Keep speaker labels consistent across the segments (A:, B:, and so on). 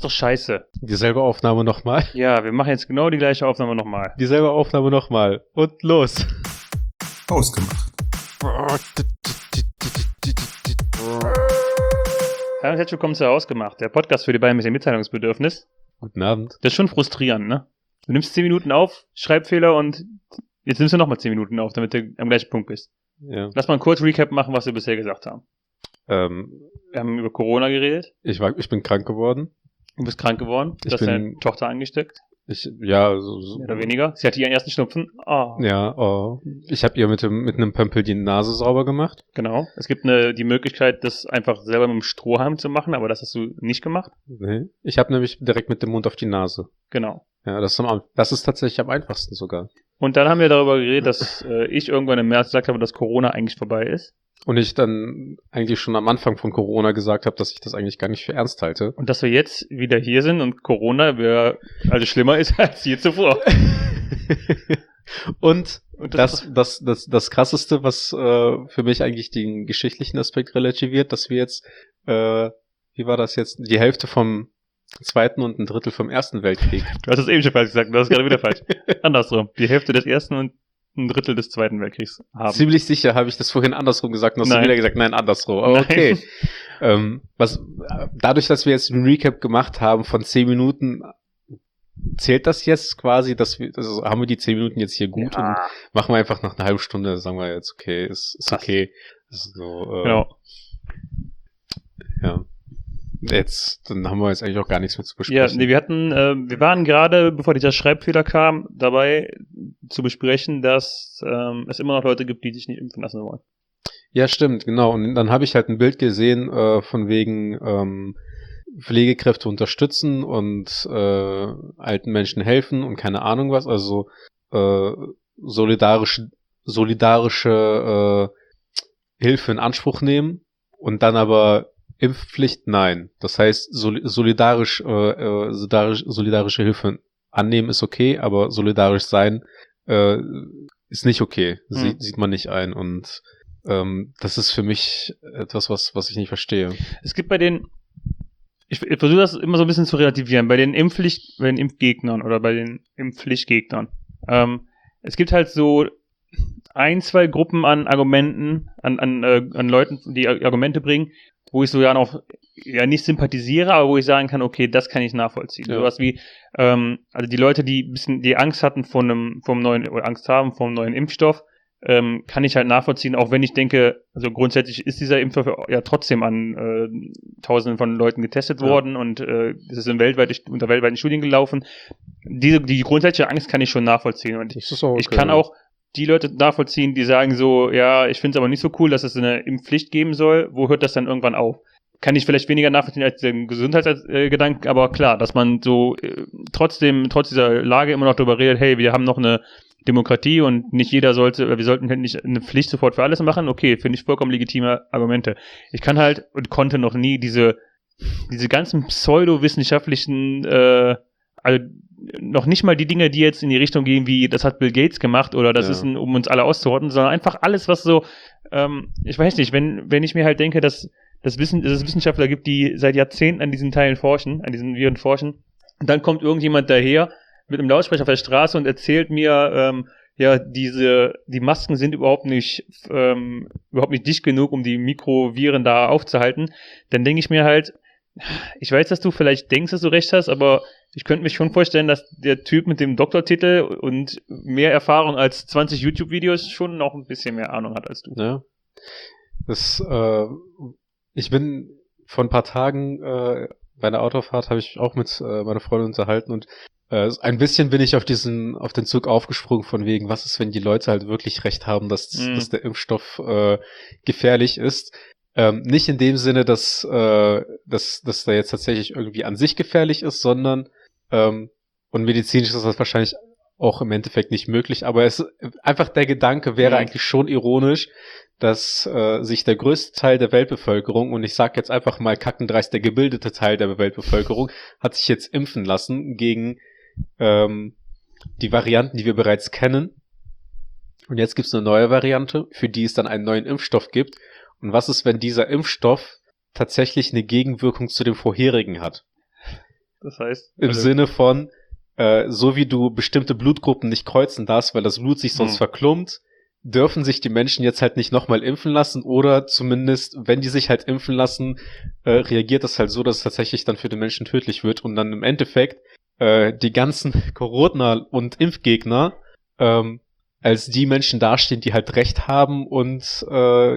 A: ist doch scheiße.
B: Dieselbe Aufnahme nochmal.
A: Ja, wir machen jetzt genau die gleiche Aufnahme nochmal.
B: Dieselbe Aufnahme nochmal. Und los.
C: Ausgemacht.
A: Hallo und herzlich willkommen zu Ausgemacht, der Podcast für die beiden mit dem Mitteilungsbedürfnis.
B: Guten Abend.
A: Das ist schon frustrierend, ne? Du nimmst 10 Minuten auf, Schreibfehler und jetzt nimmst du nochmal 10 Minuten auf, damit du am gleichen Punkt bist.
B: Ja.
A: Lass mal einen kurz Recap machen, was wir bisher gesagt haben. Wir haben über Corona geredet.
B: Ich bin krank geworden.
A: Du bist krank geworden. Du hast deine Tochter angesteckt.
B: So
A: Mehr oder weniger. Sie hatte ihren ersten Schnupfen. Oh.
B: Ja, ich habe ihr mit einem Pömpel die Nase sauber gemacht.
A: Genau. Es gibt die Möglichkeit, das einfach selber mit dem Strohhalm zu machen, aber das hast du nicht gemacht.
B: Nee. Ich habe nämlich direkt mit dem Mund auf die Nase.
A: Genau.
B: Ja, das ist tatsächlich am einfachsten sogar.
A: Und dann haben wir darüber geredet, dass ich irgendwann im März gesagt habe, dass Corona eigentlich vorbei ist.
B: Und ich dann eigentlich schon am Anfang von Corona gesagt habe, dass ich das eigentlich gar nicht für ernst halte.
A: Und dass wir jetzt wieder hier sind und Corona also schlimmer ist als je zuvor.
B: Und das Krasseste, was für mich eigentlich den geschichtlichen Aspekt relativiert, dass wir jetzt, wie war das jetzt, die Hälfte vom Zweiten und ein Drittel vom Ersten Weltkrieg.
A: Du hast es eben schon falsch gesagt, du hast es gerade wieder falsch. Andersrum, die Hälfte des Ersten und ein Drittel des Zweiten Weltkriegs haben.
B: Ziemlich sicher habe ich das vorhin andersrum gesagt und hast du wieder gesagt, nein, andersrum. Aber okay. Dadurch, dass wir jetzt einen Recap gemacht haben von 10 Minuten, zählt das jetzt quasi, haben wir die 10 Minuten jetzt hier gut und machen wir einfach nach einer halben Stunde, sagen wir jetzt, okay, ist okay. Ist so,
A: genau.
B: Ja. Dann haben wir jetzt eigentlich auch gar nichts mehr zu besprechen.
A: Ja, nee, wir waren gerade, bevor dieser Schreibfehler kam, dabei zu besprechen, dass es immer noch Leute gibt, die sich nicht impfen lassen wollen.
B: Ja, stimmt, genau. Und dann habe ich halt ein Bild gesehen, von wegen Pflegekräfte unterstützen und alten Menschen helfen und keine Ahnung was, also solidarische Hilfe in Anspruch nehmen und dann aber Impfpflicht, nein. Das heißt, solidarische Hilfe annehmen ist okay, aber solidarisch sein ist nicht okay. Sieht man nicht ein. Und das ist für mich etwas, was ich nicht verstehe.
A: Es gibt ich versuche das immer so ein bisschen zu relativieren, bei den Impfgegnern oder bei den Impfpflichtgegnern. Es gibt halt so 2 Gruppen an Argumenten, an Leuten, die Argumente bringen, wo ich so nicht sympathisiere, aber wo ich sagen kann, okay, das kann ich nachvollziehen. Ja. Sowas wie, also die Leute, die Angst hatten Angst haben vor einem neuen Impfstoff, kann ich halt nachvollziehen, auch wenn ich denke, also grundsätzlich ist dieser Impfstoff ja trotzdem an Tausenden von Leuten getestet worden und es ist unter weltweiten Studien gelaufen. Die grundsätzliche Angst kann ich schon nachvollziehen und ich kann auch die Leute nachvollziehen, die sagen so, ja, ich finde es aber nicht so cool, dass es eine Impfpflicht geben soll. Wo hört das dann irgendwann auf? Kann ich vielleicht weniger nachvollziehen als den Gesundheitsgedanken, aber klar, dass man so trotz dieser Lage immer noch darüber redet, hey, wir haben noch eine Demokratie und nicht jeder wir sollten halt nicht eine Pflicht sofort für alles machen. Okay, finde ich vollkommen legitime Argumente. Ich kann halt und konnte noch nie diese ganzen pseudowissenschaftlichen, also noch nicht mal die Dinge, die jetzt in die Richtung gehen, wie das hat Bill Gates gemacht oder das ist um uns alle auszurotten, sondern einfach alles, was so, ich weiß nicht, wenn ich mir halt denke, dass es Wissenschaftler gibt, die seit Jahrzehnten an diesen Teilen forschen, an diesen Viren forschen, und dann kommt irgendjemand daher mit einem Lautsprecher auf der Straße und erzählt mir, die Masken sind überhaupt nicht dicht genug, um die Mikroviren da aufzuhalten, dann denke ich mir halt, ich weiß, dass du vielleicht denkst, dass du recht hast, aber ich könnte mich schon vorstellen, dass der Typ mit dem Doktortitel und mehr Erfahrung als 20 YouTube-Videos schon noch ein bisschen mehr Ahnung hat als du.
B: Ja. Ich bin vor ein paar Tagen bei einer Autofahrt, habe ich auch mit meiner Freundin unterhalten und ein bisschen bin ich auf den Zug aufgesprungen von wegen, was ist, wenn die Leute halt wirklich recht haben, dass der Impfstoff gefährlich ist. Nicht in dem Sinne, dass der jetzt tatsächlich irgendwie an sich gefährlich ist, sondern und medizinisch ist das wahrscheinlich auch im Endeffekt nicht möglich, aber einfach der Gedanke wäre eigentlich schon ironisch, dass sich der größte Teil der Weltbevölkerung, und ich sage jetzt einfach mal kackendreist, der gebildete Teil der Weltbevölkerung, hat sich jetzt impfen lassen gegen die Varianten, die wir bereits kennen. Und jetzt gibt es eine neue Variante, für die es dann einen neuen Impfstoff gibt. Und was ist, wenn dieser Impfstoff tatsächlich eine Gegenwirkung zu dem vorherigen hat?
A: Das heißt?
B: Im Sinne von, so wie du bestimmte Blutgruppen nicht kreuzen darfst, weil das Blut sich sonst verklumpt, dürfen sich die Menschen jetzt halt nicht nochmal impfen lassen oder zumindest, wenn die sich halt impfen lassen, reagiert das halt so, dass es tatsächlich dann für den Menschen tödlich wird und dann im Endeffekt die ganzen Corona- und Impfgegner als die Menschen dastehen, die halt Recht haben und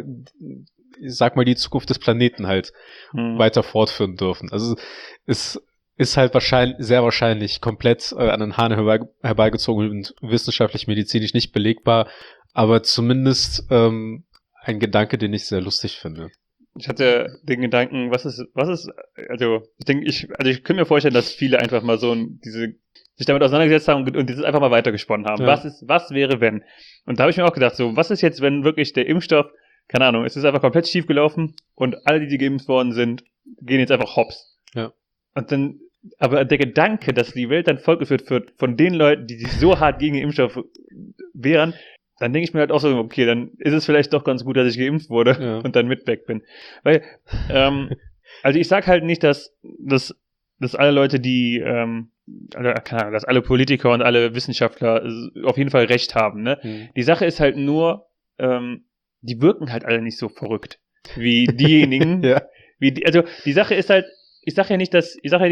B: ich sag mal, die Zukunft des Planeten halt weiter fortführen dürfen. Also es ist halt sehr wahrscheinlich komplett an den Haaren herbeigezogen und wissenschaftlich, medizinisch nicht belegbar, aber zumindest ein Gedanke, den ich sehr lustig finde.
A: Ich hatte den Gedanken, also ich könnte mir vorstellen, dass viele einfach mal sich damit auseinandergesetzt haben und dieses einfach mal weitergesponnen haben.
B: Ja.
A: Was wäre, wenn? Und da habe ich mir auch gedacht, so, was ist jetzt, wenn wirklich der Impfstoff, keine Ahnung, es ist einfach komplett schief gelaufen und alle, die geimpft worden sind, gehen jetzt einfach hops.
B: Ja.
A: Und dann, aber der Gedanke, dass die Welt dann vollgeführt wird von den Leuten, die sich so hart gegen den Impfstoff wehren, dann denke ich mir halt auch so, okay, dann ist es vielleicht doch ganz gut, dass ich geimpft wurde und dann mit weg bin. Weil, also ich sag halt nicht, dass alle Leute, die, keine Ahnung, dass alle Politiker und alle Wissenschaftler auf jeden Fall recht haben, ne? Die Sache ist halt nur, die wirken halt alle nicht so verrückt wie diejenigen, also die Sache ist halt, ich sag ja nicht, dass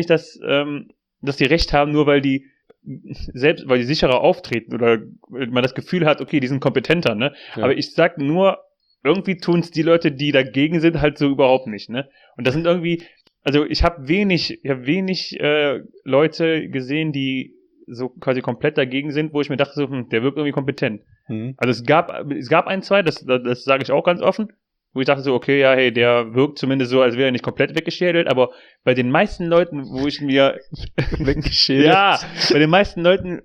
A: die recht haben, nur weil die sicherer auftreten oder man das Gefühl hat, okay, die sind kompetenter, ne? Ja. Aber ich sag nur, irgendwie tun's die Leute, die dagegen sind, halt so überhaupt nicht, ne? Und das sind irgendwie, also ich habe wenig Leute gesehen, die so quasi komplett dagegen sind, wo ich mir dachte, so, der wirkt irgendwie kompetent. Also es gab ein, zwei, das sage ich auch ganz offen, wo ich dachte so, okay, ja, hey, der wirkt zumindest so, als wäre er nicht komplett weggeschädelt, aber bei den meisten Leuten, wo ich mir
B: weggeschädelt?
A: Ja, bei den meisten Leuten,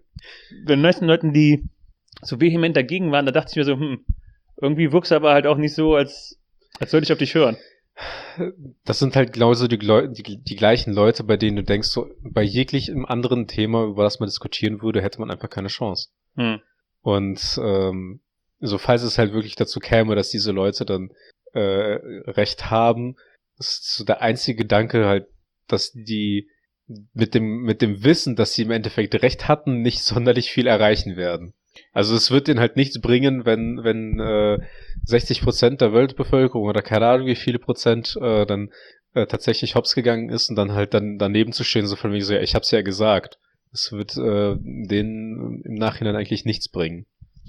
A: die so vehement dagegen waren, da dachte ich mir so, irgendwie wirkst du aber halt auch nicht so, als würde ich auf dich hören.
B: Das sind halt genauso die gleichen Leute, bei denen du denkst, so bei jeglichem anderen Thema, über das man diskutieren würde, hätte man einfach keine Chance. Und so falls es halt wirklich dazu käme, dass diese Leute dann Recht haben, ist so der einzige Gedanke halt, dass die mit dem Wissen, dass sie im Endeffekt Recht hatten, nicht sonderlich viel erreichen werden. Also es wird denen halt nichts bringen, wenn 60% der Weltbevölkerung oder keine Ahnung wie viele Prozent dann tatsächlich hops gegangen ist und dann halt dann daneben zu stehen, so von wegen so, ja, ich hab's ja gesagt. Es wird denen im Nachhinein eigentlich nichts bringen.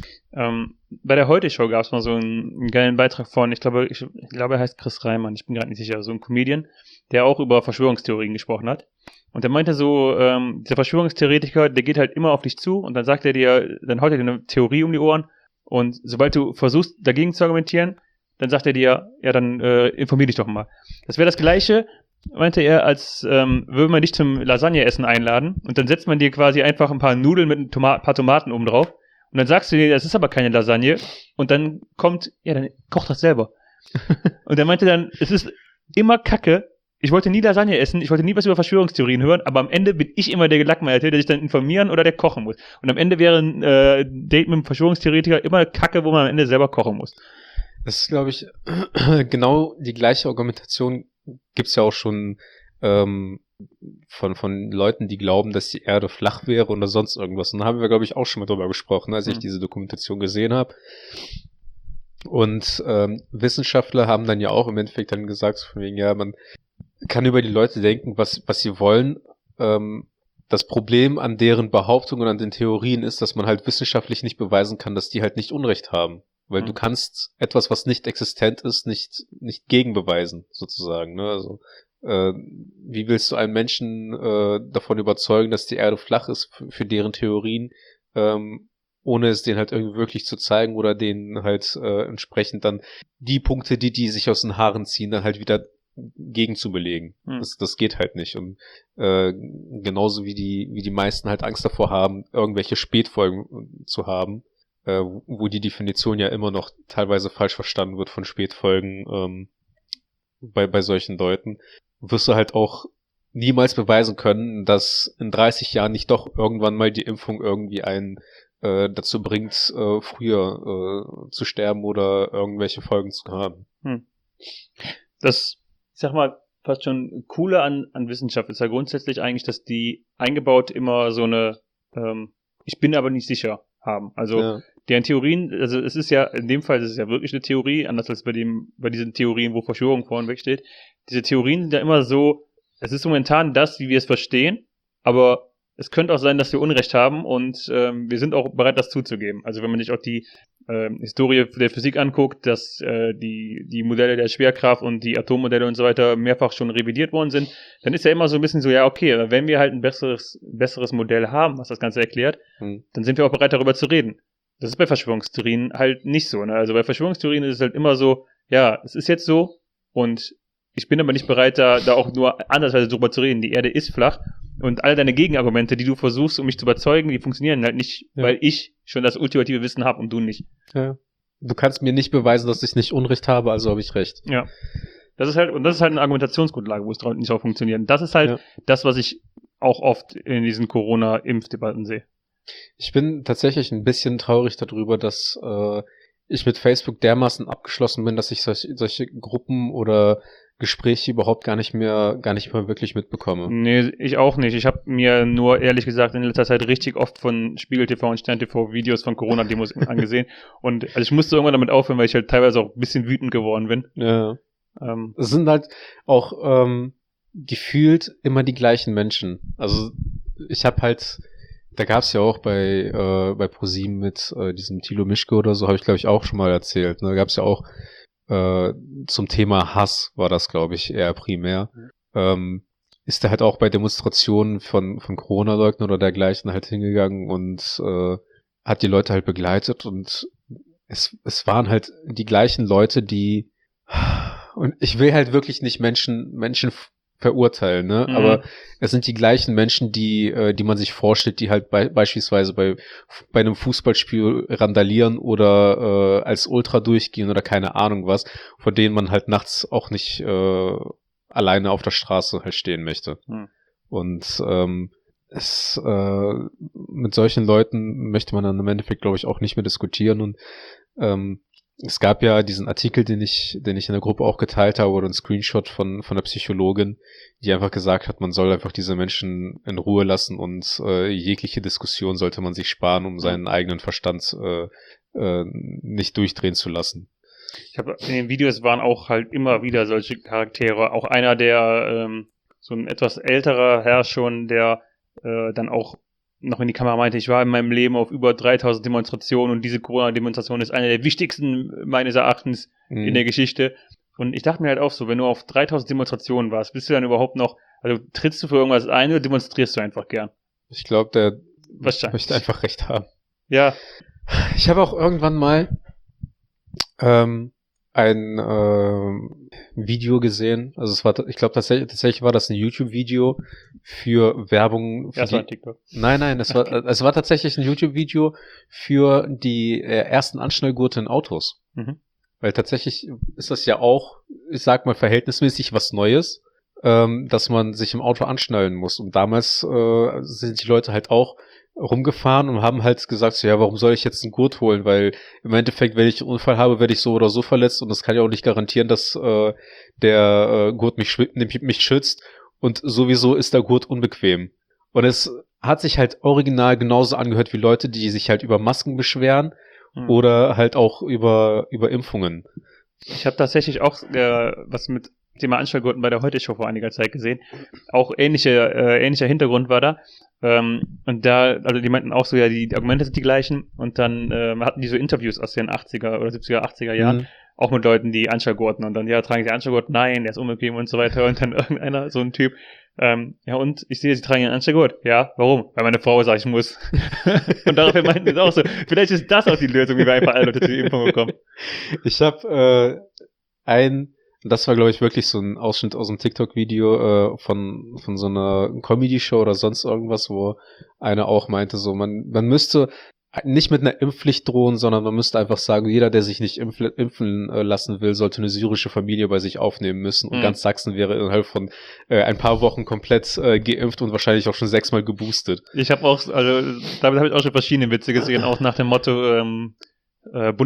A: Bei der Heute-Show gab es mal so einen geilen Beitrag von, ich glaube, er heißt Chris Reimann, ich bin gerade nicht sicher, so ein Comedian, der auch über Verschwörungstheorien gesprochen hat. Und der meinte so, dieser Verschwörungstheoretiker, der geht halt immer auf dich zu und dann sagt er dir, dann haut er dir eine Theorie um die Ohren und sobald du versuchst, dagegen zu argumentieren, dann sagt er dir, ja, dann informier dich doch mal. Das wäre das Gleiche, meinte er, als würde man dich zum Lasagne-Essen einladen und dann setzt man dir quasi einfach ein paar Nudeln mit ein paar Tomaten oben drauf. Und dann sagst du dir, das ist aber keine Lasagne. Und dann kommt, ja, dann koch das selber. Und er meinte dann, es ist immer Kacke. Ich wollte nie Lasagne essen, ich wollte nie was über Verschwörungstheorien hören, aber am Ende bin ich immer der Gelackmeierte, der sich dann informieren oder der kochen muss. Und am Ende wäre ein Date mit einem Verschwörungstheoretiker immer Kacke, wo man am Ende selber kochen muss.
B: Das ist, glaube ich, genau die gleiche Argumentation gibt's ja auch schon von Leuten, die glauben, dass die Erde flach wäre oder sonst irgendwas. Und da haben wir, glaube ich, auch schon mal drüber gesprochen, als ich diese Dokumentation gesehen habe. Und Wissenschaftler haben dann ja auch im Endeffekt dann gesagt, von wegen, ja, man kann über die Leute denken, was sie wollen. Das Problem an deren Behauptungen und an den Theorien ist, dass man halt wissenschaftlich nicht beweisen kann, dass die halt nicht Unrecht haben. Weil du kannst etwas, was nicht existent ist, nicht gegenbeweisen, sozusagen. Ne? Also wie willst du einen Menschen davon überzeugen, dass die Erde flach ist für deren Theorien, ohne es denen halt irgendwie wirklich zu zeigen oder denen halt entsprechend dann die Punkte, die sich aus den Haaren ziehen, dann halt wieder gegen zu belegen. Das geht halt nicht. Und genauso wie die meisten halt Angst davor haben, irgendwelche Spätfolgen zu haben, wo die Definition ja immer noch teilweise falsch verstanden wird von Spätfolgen bei solchen Leuten, wirst du halt auch niemals beweisen können, dass in 30 Jahren nicht doch irgendwann mal die Impfung irgendwie einen dazu bringt, früher zu sterben oder irgendwelche Folgen zu haben.
A: Ich sag mal, fast schon Coole an Wissenschaft ist ja grundsätzlich eigentlich, dass die eingebaut immer so eine ich bin aber nicht sicher haben. Also deren Theorien, also es ist ja, in dem Fall ist es ja wirklich eine Theorie, anders als bei diesen Theorien, wo Verschwörung vorne wegsteht. Diese Theorien sind ja immer so, es ist momentan das, wie wir es verstehen, aber es könnte auch sein, dass wir Unrecht haben und wir sind auch bereit, das zuzugeben. Also wenn man sich auch die Historie der Physik anguckt, dass die Modelle der Schwerkraft und die Atommodelle und so weiter mehrfach schon revidiert worden sind, dann ist ja immer so ein bisschen so, ja okay, aber wenn wir halt ein besseres Modell haben, was das Ganze erklärt, dann sind wir auch bereit, darüber zu reden. Das ist bei Verschwörungstheorien halt nicht so. Ne? Also bei Verschwörungstheorien ist es halt immer so, ja, es ist jetzt so und ich bin aber nicht bereit, da auch nur andersweise drüber zu reden. Die Erde ist flach und all deine Gegenargumente, die du versuchst, um mich zu überzeugen, die funktionieren halt nicht, weil ich schon das ultimative Wissen habe und du nicht.
B: Ja. Du kannst mir nicht beweisen, dass ich nicht Unrecht habe, also habe ich recht.
A: Ja. Das ist halt eine Argumentationsgrundlage, wo es nicht so funktioniert. Und das ist halt das, was ich auch oft in diesen Corona-Impfdebatten sehe.
B: Ich bin tatsächlich ein bisschen traurig darüber, dass ich mit Facebook dermaßen abgeschlossen bin, dass ich solche Gruppen oder Gespräche überhaupt gar nicht mehr wirklich mitbekomme.
A: Nee, ich auch nicht. Ich habe mir nur, ehrlich gesagt, in letzter Zeit richtig oft von Spiegel TV und Stern TV Videos von Corona-Demos angesehen. Und also ich musste irgendwann damit aufhören, weil ich halt teilweise auch ein bisschen wütend geworden bin.
B: Ja. Es sind halt auch gefühlt immer die gleichen Menschen. Also ich habe halt, da gab's ja auch bei ProSieben mit diesem Thilo Mischke oder so, habe ich glaube ich auch schon mal erzählt. Ne? Da gab's ja auch zum Thema Hass, war das glaube ich eher primär. Ist er halt auch bei Demonstrationen von Corona-Leugnern oder dergleichen halt hingegangen und hat die Leute halt begleitet und es waren halt die gleichen Leute, die, und ich will halt wirklich nicht Menschen verurteilen, ne? Aber es sind die gleichen Menschen, die man sich vorstellt, die halt beispielsweise bei einem Fußballspiel randalieren oder als Ultra durchgehen oder keine Ahnung was, vor denen man halt nachts auch nicht alleine auf der Straße halt stehen möchte. Und mit solchen Leuten möchte man dann im Endeffekt, glaube ich, auch nicht mehr diskutieren. Und es gab ja diesen Artikel, den ich in der Gruppe auch geteilt habe, oder ein Screenshot von der Psychologin, die einfach gesagt hat, man soll einfach diese Menschen in Ruhe lassen und jegliche Diskussion sollte man sich sparen, um seinen eigenen Verstand nicht durchdrehen zu lassen.
A: Ich habe in den Videos waren auch halt immer wieder solche Charaktere. Auch einer, der so ein etwas älterer Herr schon, der dann auch noch in die Kamera meinte, ich war in meinem Leben auf über 3000 Demonstrationen und diese Corona-Demonstration ist eine der wichtigsten meines Erachtens in der Geschichte. Und ich dachte mir halt auch so, wenn du auf 3000 Demonstrationen warst, bist du dann überhaupt noch, also trittst du für irgendwas ein oder demonstrierst du einfach gern?
B: Ich glaube, der möchte einfach recht haben.
A: Ja.
B: Ich habe auch irgendwann mal ein Video gesehen, also ich glaube tatsächlich war das ein YouTube-Video für Werbung.
A: Das war TikTok.
B: Nein, es war tatsächlich ein YouTube-Video für die ersten Anschnallgurte in Autos. Weil tatsächlich ist das ja auch, ich sag mal, verhältnismäßig was Neues, dass man sich im Auto anschnallen muss. Und damals sind die Leute halt auch rumgefahren und haben halt gesagt, so, ja, warum soll ich jetzt einen Gurt holen? Weil im Endeffekt, wenn ich einen Unfall habe, werde ich so oder so verletzt und das kann ja auch nicht garantieren, dass der Gurt mich schützt und sowieso ist der Gurt unbequem. Und es hat sich halt original genauso angehört wie Leute, die sich halt über Masken beschweren oder halt auch über Impfungen.
A: Ich habe tatsächlich auch was mit Thema Anschnallgurten bei der Heute-Show vor einiger Zeit gesehen. Auch ähnlicher Hintergrund war da. Und da, also die meinten auch so, ja, die Argumente sind die gleichen. Und dann hatten die so Interviews aus den 80er oder 70er, 80er Jahren, auch mit Leuten, die Anschnallgurten. Und dann, ja, tragen sie Anschnallgurt? Nein, der ist unbequem und so weiter. Und dann irgendeiner, so ein Typ, ja, und ich sehe, sie tragen einen Anschnallgurt. Ja, warum? Weil meine Frau sagt, ich muss. Und daraufhin meinten sie auch so, vielleicht ist das auch die Lösung, wie wir einfach alle Leute zu die Impfung bekommen.
B: Ich habe das war, glaube ich, wirklich so ein Ausschnitt aus einem TikTok-Video von so einer Comedy-Show oder sonst irgendwas, wo einer auch meinte, so man müsste nicht mit einer Impfpflicht drohen, sondern man müsste einfach sagen, jeder, der sich nicht impfen lassen will, sollte eine syrische Familie bei sich aufnehmen müssen. Und ganz Sachsen wäre innerhalb von ein paar Wochen komplett geimpft und wahrscheinlich auch schon 6-mal geboostet.
A: Ich habe auch, also damit habe ich auch schon verschiedene Witze gesehen, auch nach dem Motto,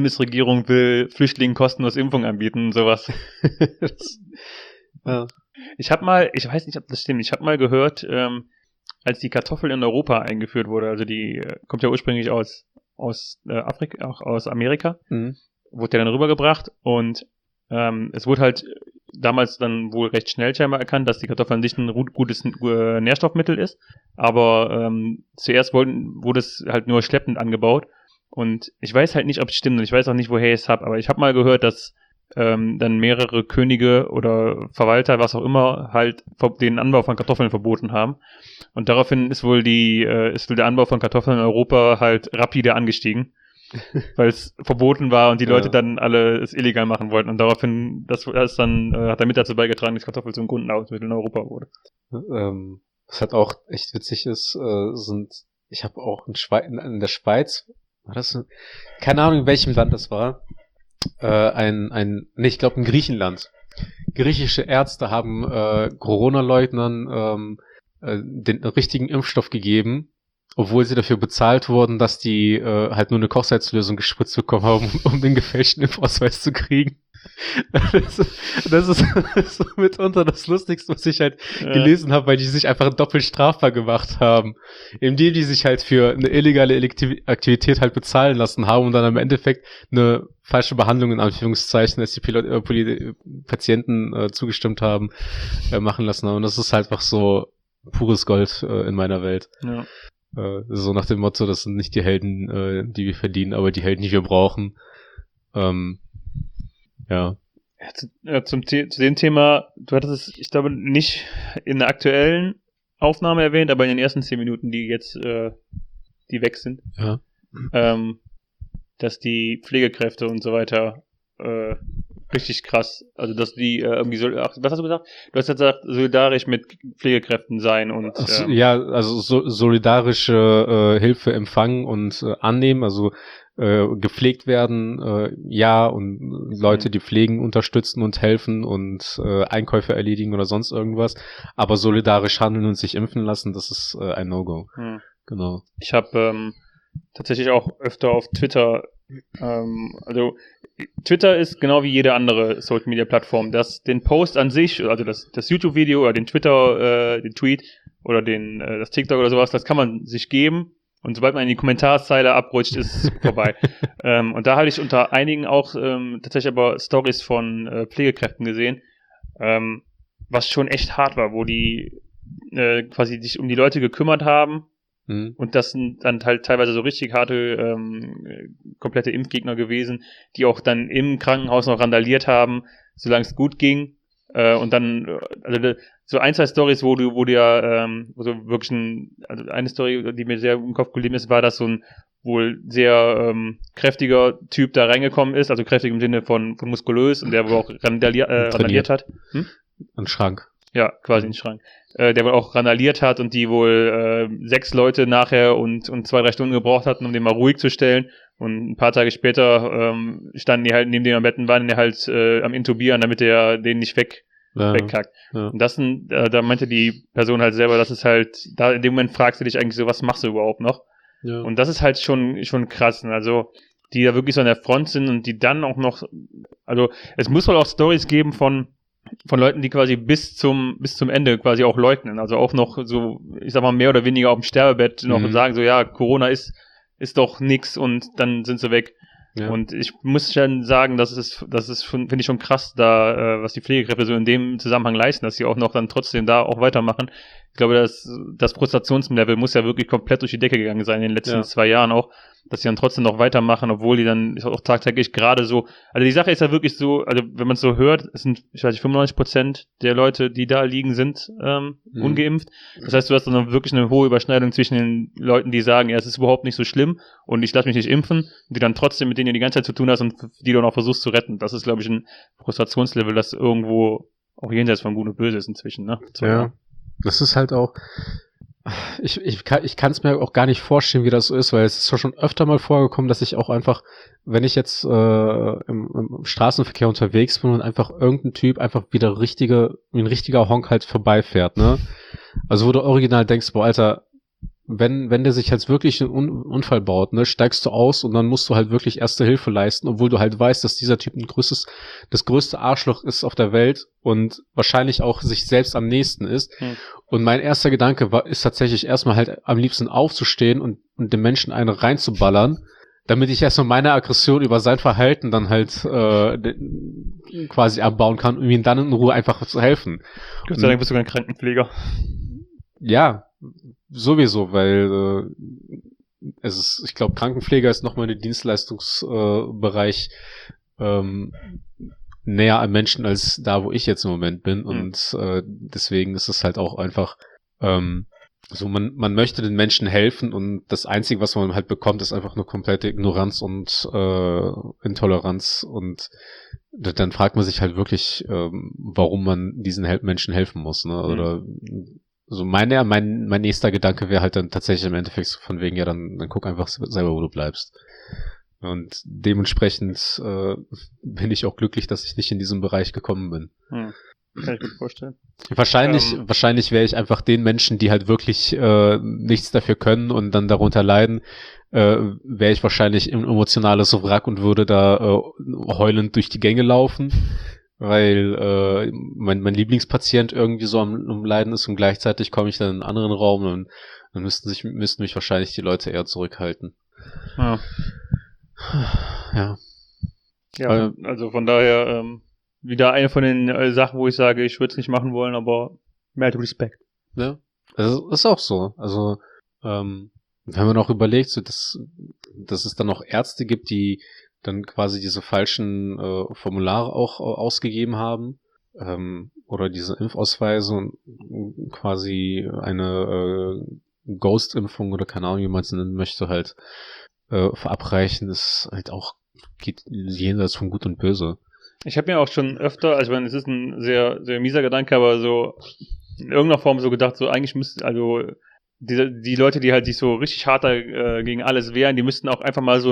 A: Bundesregierung will Flüchtlingen kostenlos Impfung anbieten und sowas.
B: Ja.
A: Ich weiß nicht, ob das stimmt, ich habe mal gehört, als die Kartoffel in Europa eingeführt wurde, also die kommt ja ursprünglich aus Afrika, auch aus Amerika, wurde ja dann rübergebracht und es wurde halt damals dann wohl recht schnell scheinbar erkannt, dass die Kartoffel an sich ein gutes Nährstoffmittel ist, aber zuerst wurde es halt nur schleppend angebaut und ich weiß halt nicht, ob es stimmt und ich weiß auch nicht, woher ich es habe, aber ich habe mal gehört, dass dann mehrere Könige oder Verwalter, was auch immer, halt den Anbau von Kartoffeln verboten haben. Und daraufhin ist wohl der Anbau von Kartoffeln in Europa halt rapide angestiegen, weil es verboten war und die Leute dann alle es illegal machen wollten. Und daraufhin, das hat damit dazu beigetragen, dass Kartoffel zum Grundnahrungsmittel in Europa wurde.
B: Was halt auch echt witzig ist, ich habe auch in der Schweiz, war das, keine Ahnung, in welchem Land das war, ich glaube in Griechenland. Griechische Ärzte haben Corona-Leugnern den richtigen Impfstoff gegeben, obwohl sie dafür bezahlt wurden, dass die halt nur eine Kochsalzlösung gespritzt bekommen haben, um den gefälschten Impfausweis zu kriegen. Das ist so mitunter das Lustigste, was ich halt gelesen habe, weil die sich einfach doppelt strafbar gemacht haben. Indem die sich halt für eine illegale Aktivität halt bezahlen lassen haben und dann im Endeffekt eine falsche Behandlung in Anführungszeichen, als die Patienten zugestimmt haben, machen lassen haben. Und das ist halt einfach so pures Gold in meiner Welt. Ja. So nach dem Motto, das sind nicht die Helden, die wir verdienen, aber die Helden, die wir brauchen. Ja.
A: Zu dem Thema, du hattest es, ich glaube, nicht in der aktuellen Aufnahme erwähnt, aber in den ersten 10 Minuten, die jetzt, die weg sind, dass die Pflegekräfte und so weiter richtig krass, also dass die irgendwie so, was hast du gesagt? Du hast gesagt, solidarisch mit Pflegekräften sein und
B: also solidarische Hilfe empfangen und annehmen, also gepflegt werden, und Leute, die pflegen, unterstützen und helfen und Einkäufe erledigen oder sonst irgendwas, aber solidarisch handeln und sich impfen lassen, das ist ein No-Go. Genau.
A: Ich habe tatsächlich auch öfter auf Twitter, also Twitter ist genau wie jede andere Social Media Plattform, den Post an sich, also das YouTube-Video oder den Twitter, den Tweet oder das TikTok oder sowas, das kann man sich geben. Und sobald man in die Kommentarzeile abrutscht, ist es vorbei. Und da hatte ich unter einigen auch tatsächlich aber Stories von Pflegekräften gesehen, was schon echt hart war, wo die quasi sich um die Leute gekümmert haben. Und das sind dann halt teilweise so richtig harte, komplette Impfgegner gewesen, die auch dann im Krankenhaus noch randaliert haben, solange es gut ging. Und dann, also so 1, 2 Storys, wo so wirklich eine Story, die mir sehr im Kopf geblieben ist, war, dass so ein wohl sehr kräftiger Typ da reingekommen ist, also kräftig im Sinne von muskulös und der wohl auch randaliert hat.
B: Ein Schrank.
A: Ja, quasi ein Schrank. Der wohl auch randaliert hat und die wohl 6 Leute nachher und 2, 3 Stunden gebraucht hatten, um den mal ruhig zu stellen. Und ein paar Tage später standen die halt neben dem am Bett und waren die halt am Intubieren, damit der den nicht wegkackt. Ja. Und das sind, da meinte die Person halt selber, das ist halt, da in dem Moment fragst du dich eigentlich so, was machst du überhaupt noch? Ja. Und das ist halt schon krass. Also, die da wirklich so an der Front sind und die dann auch noch, also es muss wohl auch Storys geben von Leuten, die quasi bis zum Ende quasi auch leugnen. Also auch noch so, ich sag mal, mehr oder weniger auf dem Sterbebett noch sagen so, ja, Corona ist doch nix und dann sind sie weg. Ja. Und ich muss schon sagen, das ist finde ich schon krass, da was die Pflegekräfte so in dem Zusammenhang leisten, dass sie auch noch dann trotzdem da auch weitermachen. Ich glaube, das Frustrationslevel muss ja wirklich komplett durch die Decke gegangen sein in den letzten 2 Jahren auch, dass sie dann trotzdem noch weitermachen, obwohl die dann auch tagtäglich gerade so, also die Sache ist ja wirklich so, also wenn man es so hört, es sind, ich weiß nicht, 95% der Leute, die da liegen, sind ungeimpft. Das heißt, du hast dann wirklich eine hohe Überschneidung zwischen den Leuten, die sagen, ja, es ist überhaupt nicht so schlimm und ich lasse mich nicht impfen, und die dann trotzdem mit denen die ganze Zeit zu tun hast und die du noch versuchst zu retten. Das ist, glaube ich, ein Frustrationslevel, das irgendwo auch jenseits von Gut und Böse ist inzwischen, ne?
B: Ja. Das ist halt auch, ich kann es mir auch gar nicht vorstellen, wie das so ist, weil es ist schon öfter mal vorgekommen, dass ich auch einfach, wenn ich jetzt im Straßenverkehr unterwegs bin und einfach irgendein Typ einfach wieder wie ein richtiger Honk halt vorbeifährt, ne? Also wo du original denkst, boah, Alter, wenn der sich halt wirklich einen Unfall baut, ne, steigst du aus und dann musst du halt wirklich Erste Hilfe leisten, obwohl du halt weißt, dass dieser Typ das größte Arschloch ist auf der Welt und wahrscheinlich auch sich selbst am nächsten ist. Und mein erster Gedanke ist tatsächlich erstmal halt am liebsten aufzustehen und dem Menschen einen reinzuballern, damit ich erstmal meine Aggression über sein Verhalten dann halt quasi abbauen kann, um ihm dann in Ruhe einfach zu helfen.
A: Gott sei Dank bist du kein Krankenpfleger.
B: Ja, sowieso, weil ich glaube, Krankenpfleger ist nochmal ein Dienstleistungsbereich näher an Menschen als da, wo ich jetzt im Moment bin. Und deswegen ist es halt auch einfach so, man möchte den Menschen helfen und das Einzige, was man halt bekommt, ist einfach nur komplette Ignoranz und Intoleranz und dann fragt man sich halt wirklich, warum man diesen Menschen helfen muss, ne? Oder so mein nächster Gedanke wäre halt dann tatsächlich im Endeffekt so von wegen, ja, dann guck einfach selber, wo du bleibst. Und dementsprechend bin ich auch glücklich, dass ich nicht in diesem Bereich gekommen bin.
A: Kann ich mir vorstellen.
B: Wahrscheinlich wäre ich einfach den Menschen, die halt wirklich nichts dafür können und dann darunter leiden, wäre ich wahrscheinlich ein emotionales Wrack und würde da heulend durch die Gänge laufen, weil mein Lieblingspatient irgendwie so am Leiden ist und gleichzeitig komme ich dann in einen anderen Raum und dann müssten mich wahrscheinlich die Leute eher zurückhalten.
A: Ja.
B: Ja.
A: Also von daher wieder eine von den Sachen, wo ich sage, ich würde es nicht machen wollen, aber mehr halt Respekt.
B: Ja, also ist auch so. Also wenn man auch überlegt, so dass es dann auch Ärzte gibt, die dann quasi diese falschen Formulare auch ausgegeben haben oder diese Impfausweise und quasi eine Ghost-Impfung oder keine Ahnung, wie man es nennen möchte, halt verabreichen, ist halt auch, geht jenseits von Gut und Böse.
A: Ich habe mir auch schon öfter, also ich meine, es ist ein sehr, sehr mieser Gedanke, aber so in irgendeiner Form so gedacht, so eigentlich müsste, also die Leute, die halt sich so richtig hart gegen alles wehren, die müssten auch einfach mal so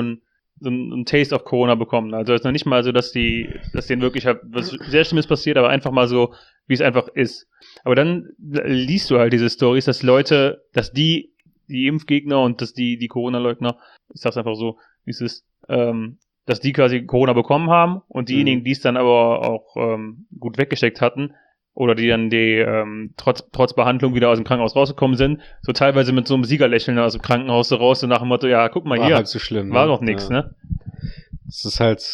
A: ein Taste of Corona bekommen. Also es ist noch nicht mal so, dass denen wirklich halt was sehr Schlimmes passiert, aber einfach mal so, wie es einfach ist. Aber dann liest du halt diese Storys, dass die Impfgegner und dass die Corona-Leugner, ich sag's einfach so, wie es ist, dass die quasi Corona bekommen haben und diejenigen, die es dann aber auch gut weggesteckt hatten oder die dann trotz Behandlung wieder aus dem Krankenhaus rausgekommen sind, so teilweise mit so einem Siegerlächeln aus dem Krankenhaus so raus, so nach dem Motto, ja, guck mal
B: war
A: hier,
B: halt so schlimm,
A: war doch nix,
B: ja.
A: ne?
B: Es ist halt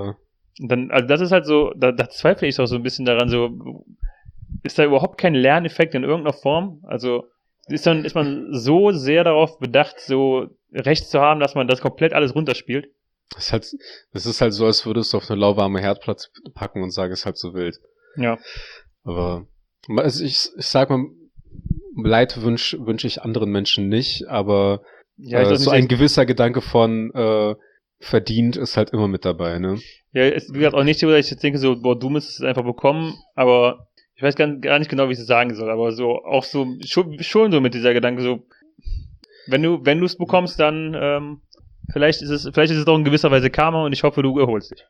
A: Dann, also das ist halt so, da zweifle ich auch so ein bisschen daran, so, ist da überhaupt kein Lerneffekt in irgendeiner Form? Also ist man so sehr darauf bedacht, so Recht zu haben, dass man das komplett alles runterspielt?
B: es ist halt so, als würdest du auf eine lauwarme Herdplatte packen und sagen, es ist halt so wild.
A: Ja.
B: Aber also ich sag mal, Leid wünsch ich anderen Menschen nicht, aber
A: Ja,
B: so ein gewisser Gedanke von verdient ist halt immer mit dabei, ne?
A: Ja, es ist wie gesagt auch nicht so, dass ich jetzt denke, so, boah, du müsstest es einfach bekommen, aber ich weiß gar nicht genau, wie ich es sagen soll, aber so, auch so, schon so mit dieser Gedanke, so, wenn du es bekommst, dann, vielleicht ist es doch in gewisser Weise Karma und ich hoffe, du erholst dich.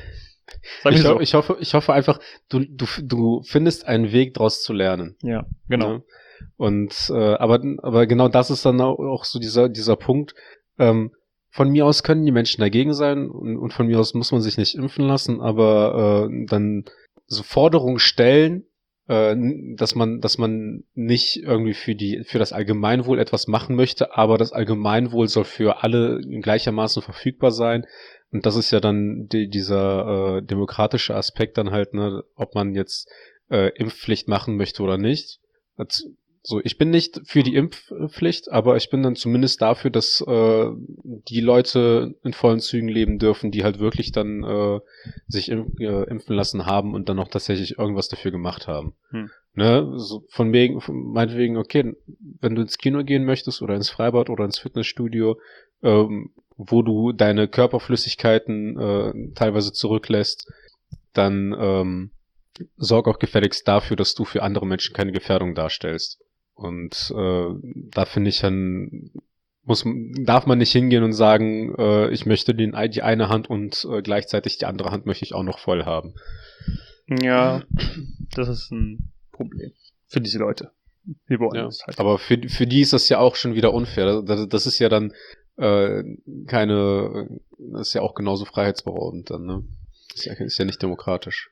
B: Ich hoffe einfach, du findest einen Weg draus zu lernen.
A: Ja, genau.
B: Ja? Und aber genau das ist dann auch so dieser Punkt. Von mir aus können die Menschen dagegen sein und von mir aus muss man sich nicht impfen lassen, aber dann so Forderungen stellen, dass man nicht irgendwie für das Allgemeinwohl etwas machen möchte, aber das Allgemeinwohl soll für alle gleichermaßen verfügbar sein. Und das ist ja dann dieser demokratische Aspekt dann halt, ne, ob man jetzt Impfpflicht machen möchte oder nicht. So, ich bin nicht für die Impfpflicht, aber ich bin dann zumindest dafür, dass die Leute in vollen Zügen leben dürfen, die halt wirklich dann sich impfen lassen haben und dann auch tatsächlich irgendwas dafür gemacht haben. Ne? So meinetwegen, okay, wenn du ins Kino gehen möchtest oder ins Freibad oder ins Fitnessstudio, wo du deine Körperflüssigkeiten teilweise zurücklässt, dann sorg auch gefälligst dafür, dass du für andere Menschen keine Gefährdung darstellst. Und da finde ich dann, darf man nicht hingehen und sagen, ich möchte die eine Hand und gleichzeitig die andere Hand möchte ich auch noch voll haben.
A: Ja, das ist ein Problem für diese Leute. Wir wollen
B: Ja.
A: es halt.
B: Aber für die ist das ja auch schon wieder unfair. Das ist ja dann das ist ja auch genauso freiheitsberaubend dann, ne? Ist ja nicht demokratisch.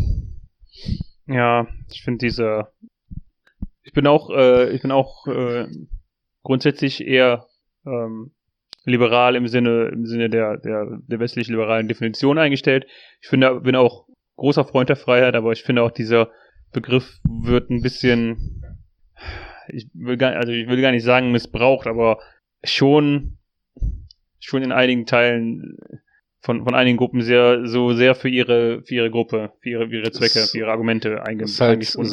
A: Ja, ich finde ich bin auch grundsätzlich eher liberal im Sinne der westlich liberalen Definition eingestellt. Bin auch großer Freund der Freiheit, aber ich finde auch dieser Begriff wird ein bisschen, ich will gar nicht sagen missbraucht, aber schon in einigen Teilen von einigen Gruppen sehr für ihre Gruppe, für ihre Zwecke, für ihre Argumente
B: Ist halt
A: eingesponnen.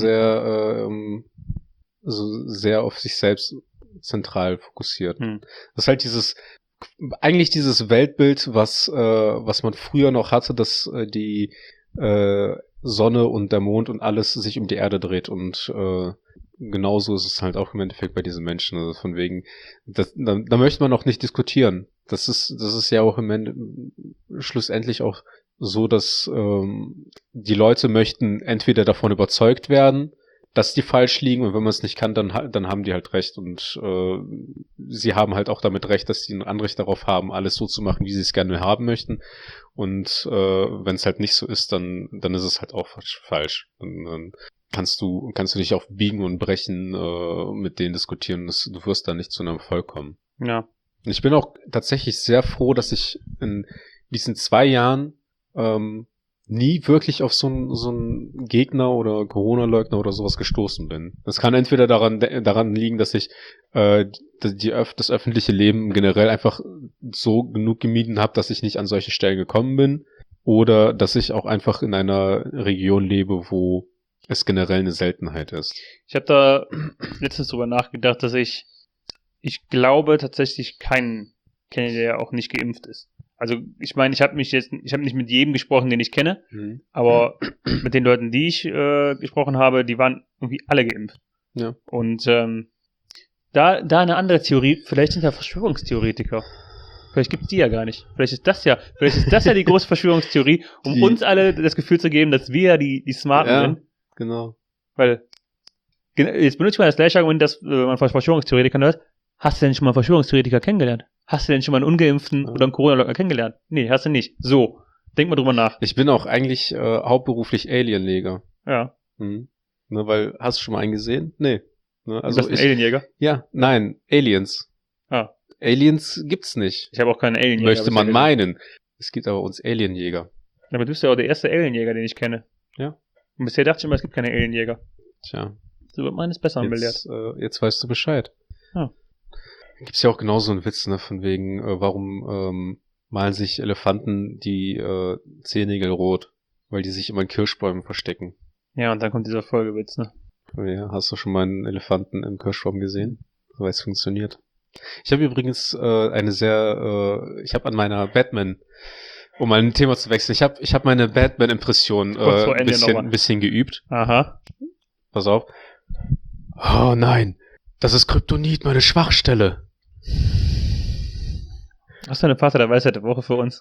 B: sehr auf sich selbst zentral fokussiert. Das ist halt dieses Weltbild, was man früher noch hatte, dass die Sonne und der Mond und alles sich um die Erde dreht und genauso ist es halt auch im Endeffekt bei diesen Menschen. Also von wegen, da möchte man auch nicht diskutieren. Das ist ja auch schlussendlich auch so, dass die Leute möchten entweder davon überzeugt werden, dass die falsch liegen, und wenn man es nicht kann, dann haben die halt recht, und sie haben halt auch damit recht, dass sie ein Anrecht darauf haben, alles so zu machen, wie sie es gerne haben möchten, und wenn es halt nicht so ist, dann ist es halt auch falsch. Dann kannst du dich auf Biegen und Brechen mit denen diskutieren, du wirst da nicht zu einem Erfolg kommen.
A: Ja.
B: Und ich bin auch tatsächlich sehr froh, dass ich in diesen 2 Jahren nie wirklich auf so einen Gegner oder Corona-Leugner oder sowas gestoßen bin. Das kann entweder daran liegen, dass ich das öffentliche Leben generell einfach so genug gemieden habe, dass ich nicht an solche Stellen gekommen bin, oder dass ich auch einfach in einer Region lebe, wo es generell eine Seltenheit ist.
A: Ich habe da letztens drüber nachgedacht, dass ich glaube tatsächlich keinen kenne, der auch nicht geimpft ist. Also ich meine, ich habe nicht mit jedem gesprochen, den ich kenne, aber mit den Leuten, die ich gesprochen habe, die waren irgendwie alle geimpft.
B: Ja.
A: Und da eine andere Theorie, vielleicht sind da Verschwörungstheoretiker. Vielleicht gibt's die ja gar nicht. Vielleicht ist das ja die große Verschwörungstheorie, um uns alle das Gefühl zu geben, dass wir ja die Smarten sind.
B: Genau.
A: Weil, jetzt benutze ich mal das gleiche Argument, dass man von Verschwörungstheoretikern hört. Hast du denn schon mal einen Verschwörungstheoretiker kennengelernt? Hast du denn schon mal einen Ungeimpften oder einen Corona-Leugner kennengelernt? Nee, hast du nicht. So, denk mal drüber nach.
B: Ich bin auch eigentlich hauptberuflich Alienjäger.
A: Ja.
B: Ne, weil, hast du schon mal einen gesehen? Nee. Ne, also
A: ist das ein Alienjäger?
B: Ja, nein, Aliens.
A: Ah.
B: Aliens gibt's nicht.
A: Ich habe auch keinen Alienjäger.
B: Möchte man meinen. Es gibt aber uns Alienjäger.
A: Aber du bist ja auch der erste Alienjäger, den ich kenne.
B: Ja.
A: Und bisher dachte ich immer, es gibt keine Alienjäger.
B: Tja.
A: So wird meines Besseren belehrt.
B: Jetzt weißt du Bescheid.
A: Ja.
B: Gibt's ja auch genauso einen Witz, ne, von wegen, warum malen sich Elefanten die Zehennägel rot? Weil die sich immer in Kirschbäumen verstecken.
A: Ja, und dann kommt dieser Folgewitz, ne?
B: Ja, hast du schon mal einen Elefanten im Kirschbaum gesehen? So, es funktioniert. Ich habe übrigens ich habe an meiner Batman, um mal ein Thema zu wechseln, ich habe meine Batman-Impression ein bisschen geübt.
A: Aha.
B: Pass auf. Oh nein, das ist Kryptonit, meine Schwachstelle.
A: Hast du eine Vater der Weisheit der Woche für uns?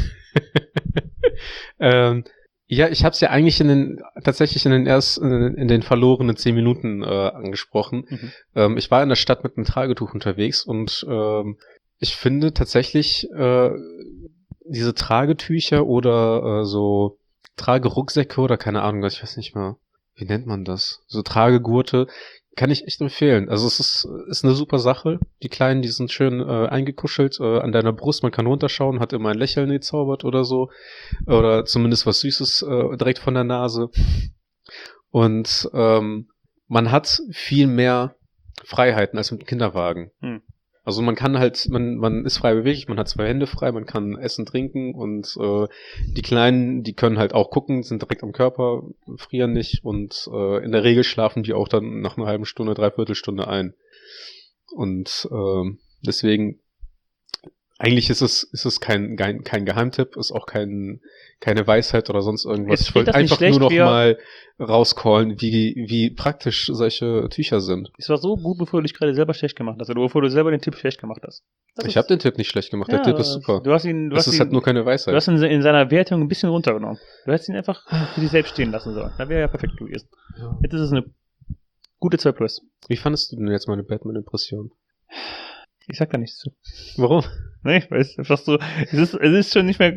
B: Ja, ich habe es ja eigentlich tatsächlich in den verlorenen 10 Minuten angesprochen. Ich war in der Stadt mit einem Tragetuch unterwegs, und ich finde tatsächlich diese Tragetücher oder so Tragerucksäcke oder keine Ahnung, ich weiß nicht mal, wie nennt man das? So Tragegurte, kann ich echt empfehlen. Also es ist eine super Sache. Die kleinen, die sind schön eingekuschelt an deiner Brust. Man kann runterschauen, hat immer ein Lächeln gezaubert oder so. Oder zumindest was Süßes direkt von der Nase. Und man hat viel mehr Freiheiten als mit dem Kinderwagen. Also man kann halt, man ist frei beweglich, man hat 2 Hände frei, man kann essen, trinken, und die Kleinen, die können halt auch gucken, sind direkt am Körper, frieren nicht, und in der Regel schlafen die auch dann nach einer halben Stunde, 3/4 ein. Und deswegen, eigentlich ist es kein Geheimtipp, ist auch keine Weisheit oder sonst irgendwas. Ich wollte einfach nur noch mal rauscallen, wie praktisch solche Tücher sind.
A: Es war so gut, bevor du dich gerade selber schlecht gemacht hast, oder bevor du selber den Tipp schlecht gemacht hast.
B: Ich habe den Tipp nicht schlecht gemacht, der Tipp ist super.
A: Das
B: ist halt nur keine Weisheit.
A: Du hast ihn in seiner Wertung ein bisschen runtergenommen. Du hättest ihn einfach für dich selbst stehen lassen sollen. Da wäre ja perfekt gewesen.
B: Ja.
A: Jetzt ist es eine Gute 2+.
B: Wie fandest du denn jetzt meine Batman-Impression?
A: Ich sag da nichts zu.
B: Warum?
A: Nee, weil es einfach so, es ist schon nicht mehr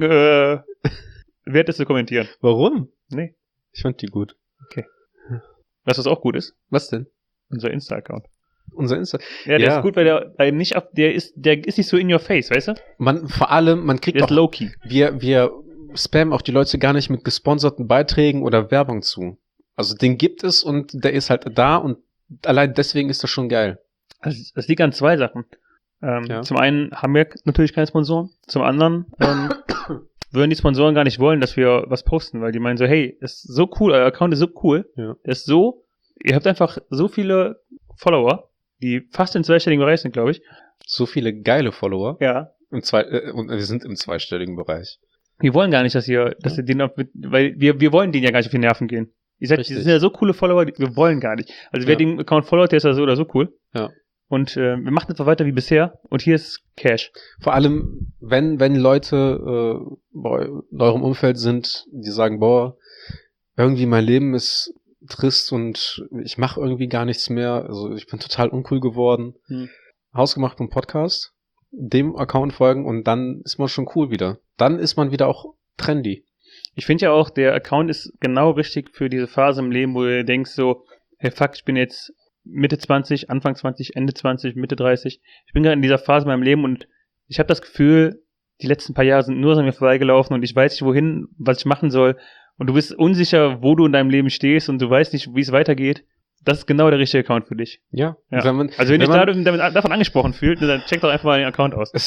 A: wert, es zu kommentieren.
B: Warum?
A: Nee.
B: Ich fand die gut.
A: Weißt du, was auch gut ist?
B: Was denn?
A: Unser Insta-Account.
B: Unser Insta.
A: Ja, der ist gut, weil der ist nicht so in your face, weißt du?
B: Vor allem, man kriegt
A: Der ist
B: auch,
A: low-key.
B: wir spammen auch die Leute gar nicht mit gesponserten Beiträgen oder Werbung zu. Also den gibt es und der ist halt da und allein deswegen ist das schon geil.
A: Also, das liegt an zwei Sachen. Zum einen haben wir natürlich keine Sponsoren. Zum anderen würden die Sponsoren gar nicht wollen, dass wir was posten, weil die meinen so, hey, ist so cool, euer Account ist so cool. Ja. Ist so, ihr habt einfach so viele Follower, die fast im zweistelligen Bereich sind, glaube ich.
B: So viele geile Follower.
A: Ja.
B: Und wir sind im zweistelligen Bereich.
A: Wir wollen gar nicht, dass ihr den, weil wir wollen denen ja gar nicht auf die Nerven gehen. Ihr seid, die sind ja so coole Follower, wir wollen gar nicht. Also wer den Account followt, der ist ja so oder so cool.
B: Ja.
A: Und wir machen einfach weiter wie bisher. Und hier ist Cash.
B: Vor allem, wenn Leute bei eurem Umfeld sind, die sagen, boah, irgendwie mein Leben ist trist und ich mache irgendwie gar nichts mehr. Also ich bin total uncool geworden. Hausgemacht im Podcast, dem Account folgen und dann ist man schon cool wieder. Dann ist man wieder auch trendy.
A: Ich finde ja auch, der Account ist genau richtig für diese Phase im Leben, wo du denkst so, hey fuck, ich bin jetzt Mitte 20, Anfang 20, Ende 20, Mitte 30. Ich bin gerade in dieser Phase in meinem Leben und ich habe das Gefühl, die letzten paar Jahre sind nur an mir vorbeigelaufen und ich weiß nicht wohin, was ich machen soll. Und du bist unsicher, wo du in deinem Leben stehst und du weißt nicht, wie es weitergeht. Das ist genau der richtige Account für dich.
B: Ja.
A: Wenn dich davon angesprochen fühlt, dann check doch einfach mal den Account aus.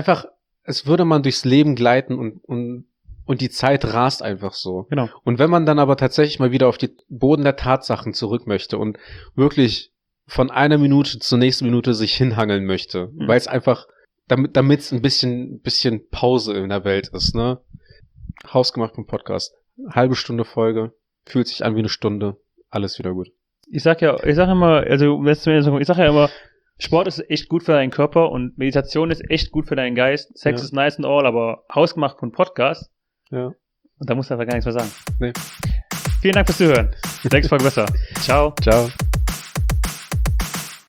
B: Es würde man durchs Leben gleiten und die Zeit rast einfach so.
A: Genau.
B: Und wenn man dann aber tatsächlich mal wieder auf die Boden der Tatsachen zurück möchte und wirklich von einer Minute zur nächsten Minute sich hinhangeln möchte, weil es einfach, damit es ein bisschen Pause in der Welt ist, ne? Hausgemacht vom Podcast. Halbe Stunde Folge, fühlt sich an wie eine Stunde, alles wieder gut.
A: Ich sag ja immer, Sport ist echt gut für deinen Körper und Meditation ist echt gut für deinen Geist. Sex ist nice and all, aber Hausgemacht vom Podcast.
B: Ja.
A: Und da musst du einfach gar nichts mehr sagen.
B: Nee.
A: Vielen Dank fürs Zuhören. Nächste Folge besser. Ciao.
B: Ciao.